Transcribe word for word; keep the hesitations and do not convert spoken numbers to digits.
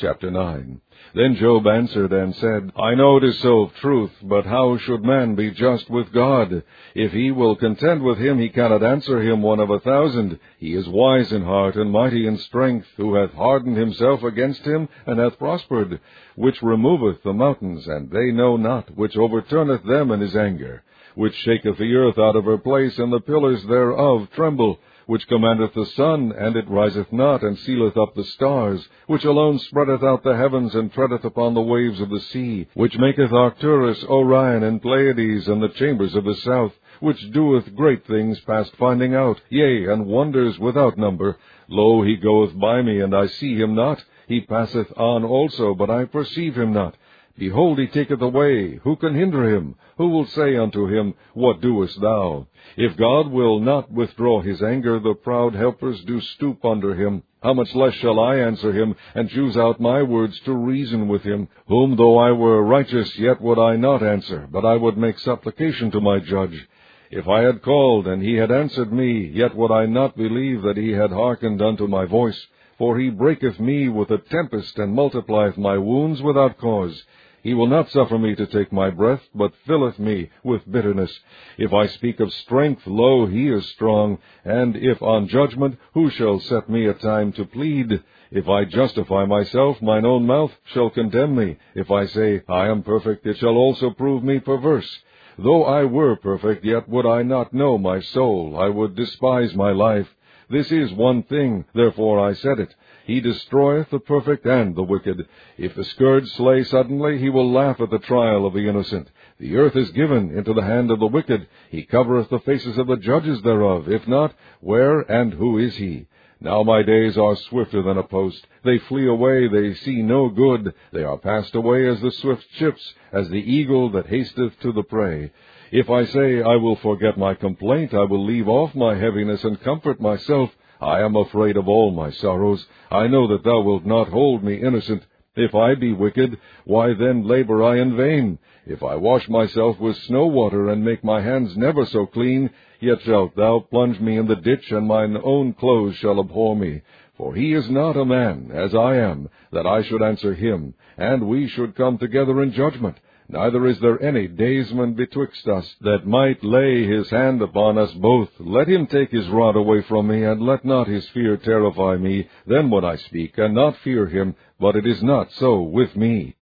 Chapter nine. Then Job answered and said, I know it is so of truth, but how should man be just with God? If he will contend with him, he cannot answer him one of a thousand. He is wise in heart and mighty in strength, who hath hardened himself against him, and hath prospered, which removeth the mountains, and they know not, which overturneth them in his anger, which shaketh the earth out of her place, and the pillars thereof tremble, which commandeth the sun, and it riseth not, and sealeth up the stars, which alone spreadeth out the heavens, and treadeth upon the waves of the sea, which maketh Arcturus, Orion, and Pleiades, and the chambers of the south, which doeth great things past finding out, yea, and wonders without number. Lo, he goeth by me, and I see him not. He passeth on also, but I perceive him not. Behold, he taketh away. Who can hinder him? Who will say unto him, What doest thou? If God will not withdraw his anger, the proud helpers do stoop under him. How much less shall I answer him, and choose out my words to reason with him? Whom though I were righteous, yet would I not answer, but I would make supplication to my judge. If I had called, and he had answered me, yet would I not believe that he had hearkened unto my voice. For he breaketh me with a tempest, and multiplieth my wounds without cause. He will not suffer me to take my breath, but filleth me with bitterness. If I speak of strength, lo, he is strong. And if on judgment, who shall set me a time to plead? If I justify myself, mine own mouth shall condemn me. If I say, I am perfect, it shall also prove me perverse. Though I were perfect, yet would I not know my soul. I would despise my life. This is one thing, therefore I said it. He destroyeth the perfect and the wicked. If the scourge slay suddenly, he will laugh at the trial of the innocent. The earth is given into the hand of the wicked. He covereth the faces of the judges thereof. If not, where and who is he? Now my days are swifter than a post. They flee away, they see no good. They are passed away as the swift ships, as the eagle that hasteth to the prey. If I say, I will forget my complaint, I will leave off my heaviness and comfort myself. I am afraid of all my sorrows. I know that thou wilt not hold me innocent. If I be wicked, why then labor I in vain? If I wash myself with snow water, and make my hands never so clean, yet shalt thou plunge me in the ditch, and mine own clothes shall abhor me. For he is not a man, as I am, that I should answer him, and we should come together in judgment. Neither is there any daysman betwixt us, that might lay his hand upon us both. Let him take his rod away from me, and let not his fear terrify me. Then would I speak, and not fear him, but it is not so with me.